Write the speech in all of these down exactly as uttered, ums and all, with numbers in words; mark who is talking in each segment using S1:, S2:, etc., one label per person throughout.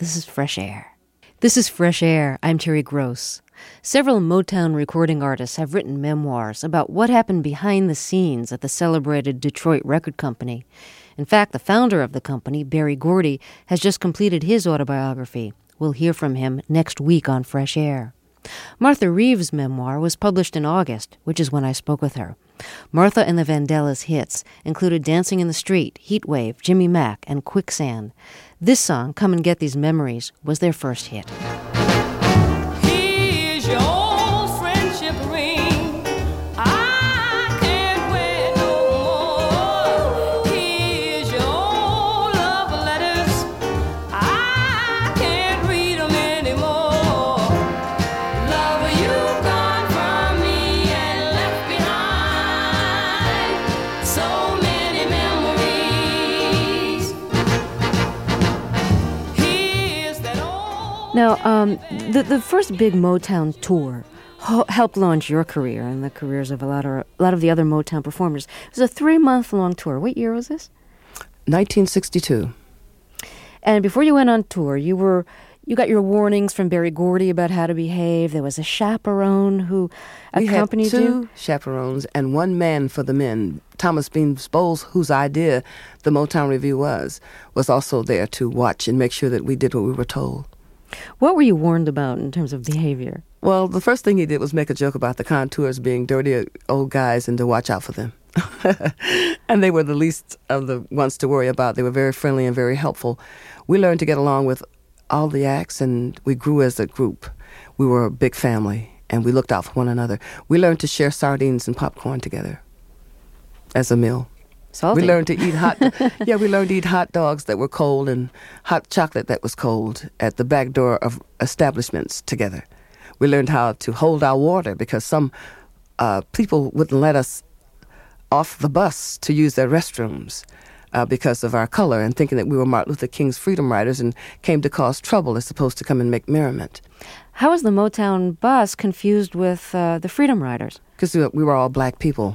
S1: This is Fresh Air. This is Fresh Air. I'm Terry Gross. Several Motown recording artists have written memoirs about what happened behind the scenes at the celebrated Detroit Record Company. In fact, the founder of the company, Berry Gordy, has just completed his autobiography. We'll hear from him next week on Fresh Air. Martha Reeves' memoir was published in August, which is when I spoke with her. Martha and the Vandellas' hits included Dancing in the Street, Heatwave, Jimmy Mack, and Quicksand. This song, Come and Get These Memories, was their first hit.
S2: Here's your old friendship ring. I can't wait no more. Here's your old love letters. I can't read them anymore. Love, you gone from me and left behind so many memories. Here's that old.
S1: Now, um, the, the first big Motown tour ho- helped launch your career and the careers of a lot of, a lot of the other Motown performers. It was a three-month-long tour. What year was this?
S3: nineteen sixty-two.
S1: And before you went on tour, you were you got your warnings from Berry Gordy about how to behave. There was a chaperone who
S3: We had
S1: accompanied
S3: two
S1: you.
S3: chaperones and one man for the men. Thomas Bean Bowles, whose idea the Motown Review was, was also there to watch and make sure that we did what we were told.
S1: What were you warned about in terms of behavior?
S3: Well, the first thing he did was make a joke about the contours being dirty old guys and to watch out for them. And they were the least of the ones to worry about. They were very friendly and very helpful. We learned to get along with all the acts, and we grew as a group. We were a big family, and we looked out for one another. We learned to share sardines and popcorn together as a meal.
S1: Salty.
S3: We learned to eat hot. Yeah, we learned to eat hot dogs that were cold and hot chocolate that was cold at the back door of establishments together. We learned how to hold our water because some uh, people wouldn't let us off the bus to use their restrooms uh, because of our color and thinking that we were Martin Luther King's freedom riders and came to cause trouble as opposed to come and make merriment.
S1: How was the Motown bus confused with uh, the Freedom Riders?
S3: Because we were all black people.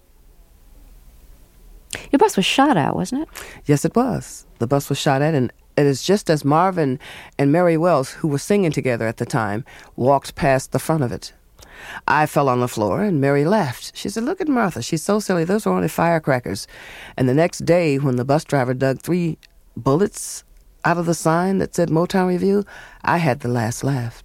S1: Your bus was shot at, wasn't it?
S3: Yes, it was. The bus was shot at, and it is just as Marvin and Mary Wells, who were singing together at the time, walked past the front of it. I fell on the floor, and Mary laughed. She said, "Look at Martha. She's so silly. Those were only firecrackers." And the next day, when the bus driver dug three bullets out of the sign that said Motown Review, I had the last laugh.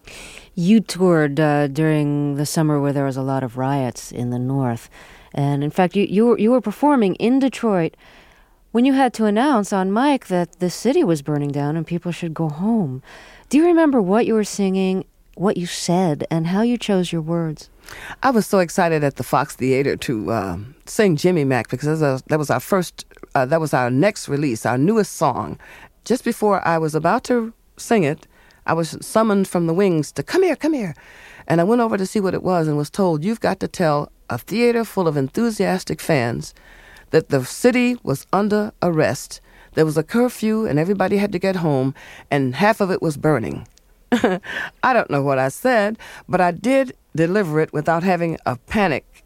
S1: You toured uh, during the summer where there was a lot of riots in the North. And in fact, you, you, were, you were performing in Detroit when you had to announce on mic that the city was burning down and people should go home. Do you remember what you were singing, what you said, and how you chose your words?
S3: I was so excited at the Fox Theater to uh, sing Jimmy Mack because that was, that was our first, uh, that was our next release, our newest song. Just before I was about to sing it, I was summoned from the wings to come here, come here. And I went over to see what it was and was told, you've got to tell a theater full of enthusiastic fans that the city was under arrest. There was a curfew and everybody had to get home and half of it was burning. I don't know what I said, but I did deliver it without having a panic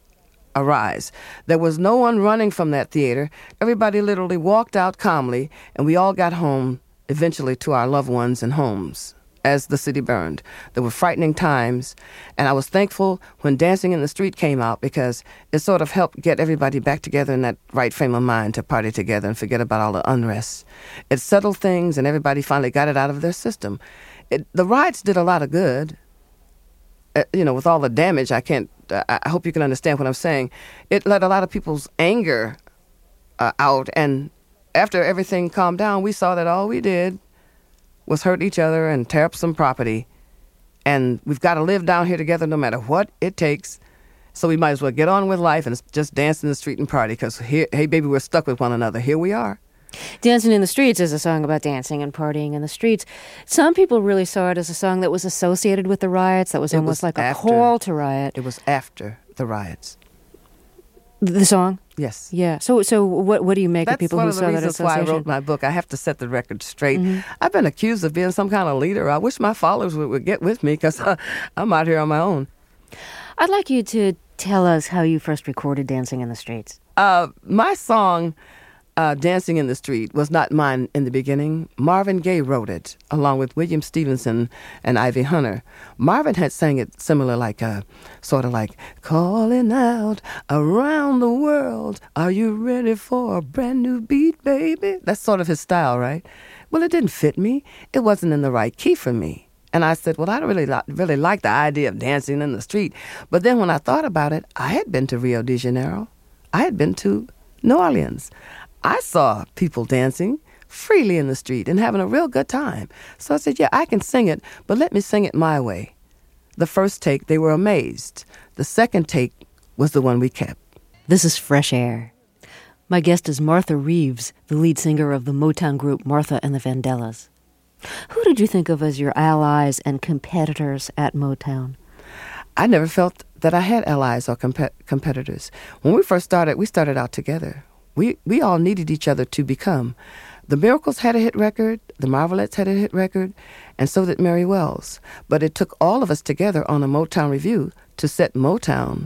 S3: arise. There was no one running from that theater. Everybody literally walked out calmly and we all got home eventually to our loved ones and homes as the city burned. There were frightening times, and I was thankful when Dancing in the Street came out because it sort of helped get everybody back together in that right frame of mind to party together and forget about all the unrest. It settled things, and everybody finally got it out of their system. It, the riots did a lot of good. Uh, you know, with all the damage, I can't, uh, I hope you can understand what I'm saying. It let a lot of people's anger uh, out, and after everything calmed down, we saw that all we did was hurt each other and tear up some property. And we've got to live down here together no matter what it takes. So we might as well get on with life and just dance in the street and party because, here, hey, baby, we're stuck with one another. Here we are.
S1: Dancing in the Streets is a song about dancing and partying in the streets. Some people really saw it as a song that was associated with the riots, that was
S3: It
S1: almost
S3: was
S1: like
S3: after,
S1: a call to riot.
S3: It was after the riots.
S1: The song?
S3: Yes.
S1: Yeah. So so what what do you make
S3: That's
S1: of people
S3: one
S1: who
S3: of the
S1: saw that
S3: reasons
S1: association?
S3: why I wrote my book. I have to set the record straight.
S1: Mm-hmm.
S3: I've been accused of being some kind of leader. I wish my followers would, would get with me because uh, I'm out here on my own.
S1: I'd like you to tell us how you first recorded Dancing in the Streets.
S3: Uh, my song uh, Dancing in the Street was not mine in the beginning. Marvin Gaye wrote it, along with William Stevenson and Ivy Hunter. Marvin had sang it similar, like, uh, sort of like, calling out around the world, are you ready for a brand new beat, baby? That's sort of his style, right? Well, it didn't fit me. It wasn't in the right key for me. And I said, well, I don't really, li- really like the idea of dancing in the street. But then when I thought about it, I had been to Rio de Janeiro. I had been to New Orleans. I saw people dancing freely in the street and having a real good time. So I said, yeah, I can sing it, but let me sing it my way. The first take, they were amazed. The second take was the one we kept.
S1: This is Fresh Air. My guest is Martha Reeves, the lead singer of the Motown group Martha and the Vandellas. Who did you think of as your allies and competitors at Motown?
S3: I never felt that I had allies or comp- competitors. When we first started, we started out together. We we all needed each other to become. The Miracles had a hit record, the Marvelettes had a hit record, and so did Mary Wells. But it took all of us together on a Motown review to set Motown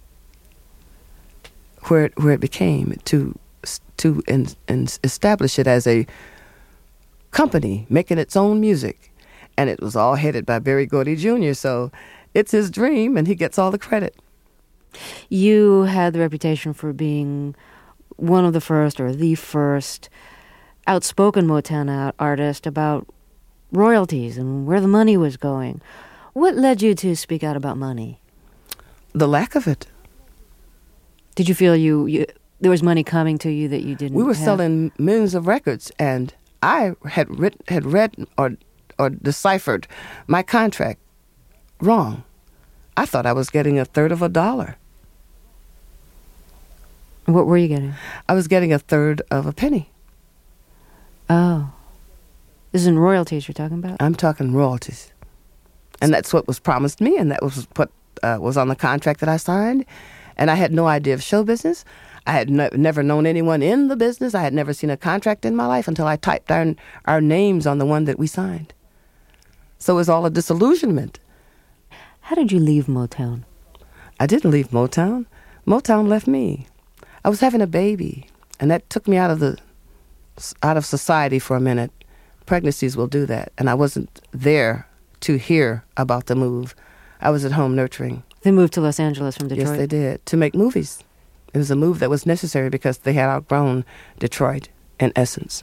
S3: where it, where it became, to to in, in establish it as a company making its own music. And it was all headed by Berry Gordy Junior, so it's his dream, and he gets all the credit.
S1: You had the reputation for being one of the first or the first outspoken Motown out artist about royalties and where the money was going. What led you to speak out about money?
S3: The lack of it.
S1: Did you feel you, you there was money coming to you that you didn't
S3: We were
S1: have?
S3: selling millions of records, and I had writ, had read or or deciphered my contract wrong. I thought I was getting a third of a dollar.
S1: What were you getting?
S3: I was getting a third of a penny.
S1: Oh. This is in royalties you're talking about?
S3: I'm talking royalties. And that's what was promised me, and that was what uh, was on the contract that I signed. And I had no idea of show business. I had ne- never known anyone in the business. I had never seen a contract in my life until I typed down our names on the one that we signed. So it was all a disillusionment.
S1: How did you leave Motown?
S3: I didn't leave Motown. Motown left me. I was having a baby, and that took me out of the out of society for a minute. Pregnancies will do that, and I wasn't there to hear about the move. I was at home nurturing.
S1: They moved to Los Angeles from Detroit?
S3: Yes, they did, to make movies. It was a move that was necessary because they had outgrown Detroit, in essence.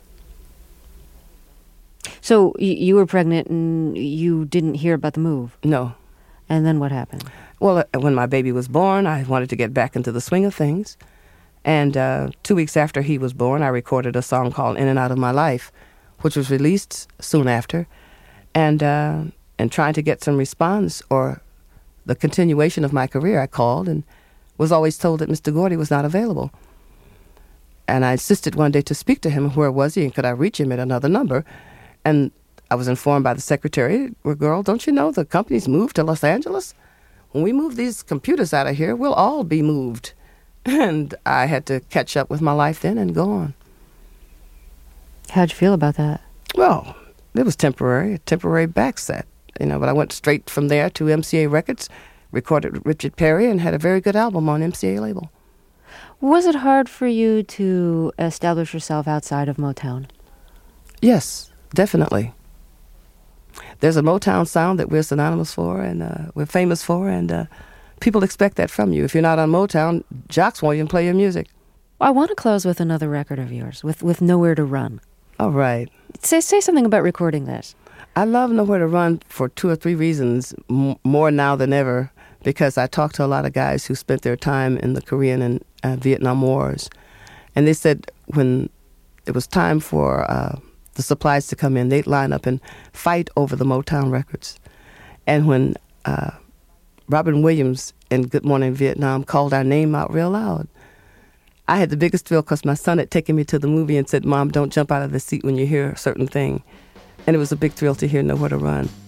S1: So y- you were pregnant and you didn't hear about the move?
S3: No.
S1: And then what happened?
S3: Well, uh, when my baby was born, I wanted to get back into the swing of things. And uh, two weeks after he was born, I recorded a song called In and Out of My Life, which was released soon after. And, uh, and trying to get some response or the continuation of my career, I called and was always told that Mister Gordy was not available. And I insisted one day to speak to him. Where was he, and could I reach him at another number? And I was informed by the secretary, well, girl, don't you know the company's moved to Los Angeles? When we move these computers out of here, we'll all be moved. And I had to catch up with my life then and go on.
S1: How'd you feel about that?
S3: Well, it was temporary, a temporary backset, you know, but I went straight from there to M C A Records, recorded with Richard Perry, and had a very good album on M C A label.
S1: Was it hard for you to establish yourself outside of Motown?
S3: Yes, definitely. There's a Motown sound that we're synonymous for and uh, we're famous for, and uh, people expect that from you. If you're not on Motown, jocks won't even play your music.
S1: I want to close with another record of yours, with, with Nowhere to Run.
S3: All right.
S1: Say, say something about recording this.
S3: I love Nowhere to Run for two or three reasons, m- more now than ever, because I talked to a lot of guys who spent their time in the Korean and uh, Vietnam Wars. And they said when it was time for uh, the supplies to come in, they'd line up and fight over the Motown records. And when uh, Robin Williams in Good Morning Vietnam called our name out real loud, I had the biggest thrill because my son had taken me to the movie and said, Mom, don't jump out of the seat when you hear a certain thing. And it was a big thrill to hear Nowhere to Run.